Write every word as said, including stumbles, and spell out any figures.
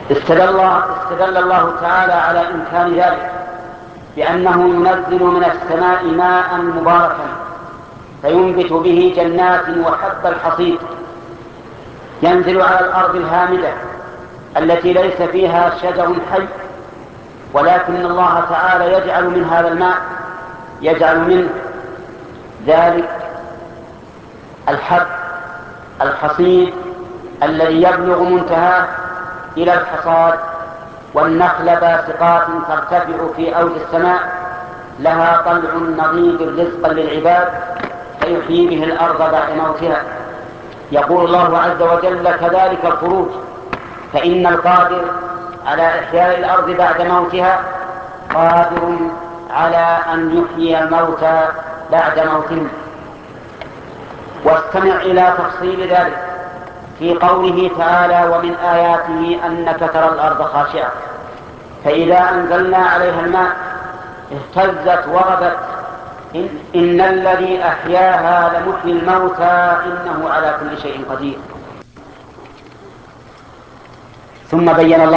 استدل استدل الله تعالى على إمكان ذلك بأنه ينزل من السماء ماء مباركا فينبت به جنات وحب الحصيد ينزل على الأرض الهامدة التي ليس فيها شجر حي، ولكن الله تعالى يجعل من هذا الماء يجعل منه ذلك الحب الحصيد الذي يبلغ منتهاه إلى الحصاد، والنخل باسقات ترتفع في أوج السماء لها طلع نضيد رزقا للعباد فيحيي به الأرض بعد موتها. يقول الله عز وجل: كذلك الخروج، فإن القادر على إحياء الأرض بعد موتها قادر على أن يحيي الموتى بعد موتهم. واستمع إلى تفصيل ذلك في قوله تعالى: ومن آياته أنك ترى الأرض خاشعة فإذا أنزلنا عليها الماء اهتزت وربت إن, إن الذي أحياها لمحيي الموتى إنه على كل شيء قدير. ثم بين الله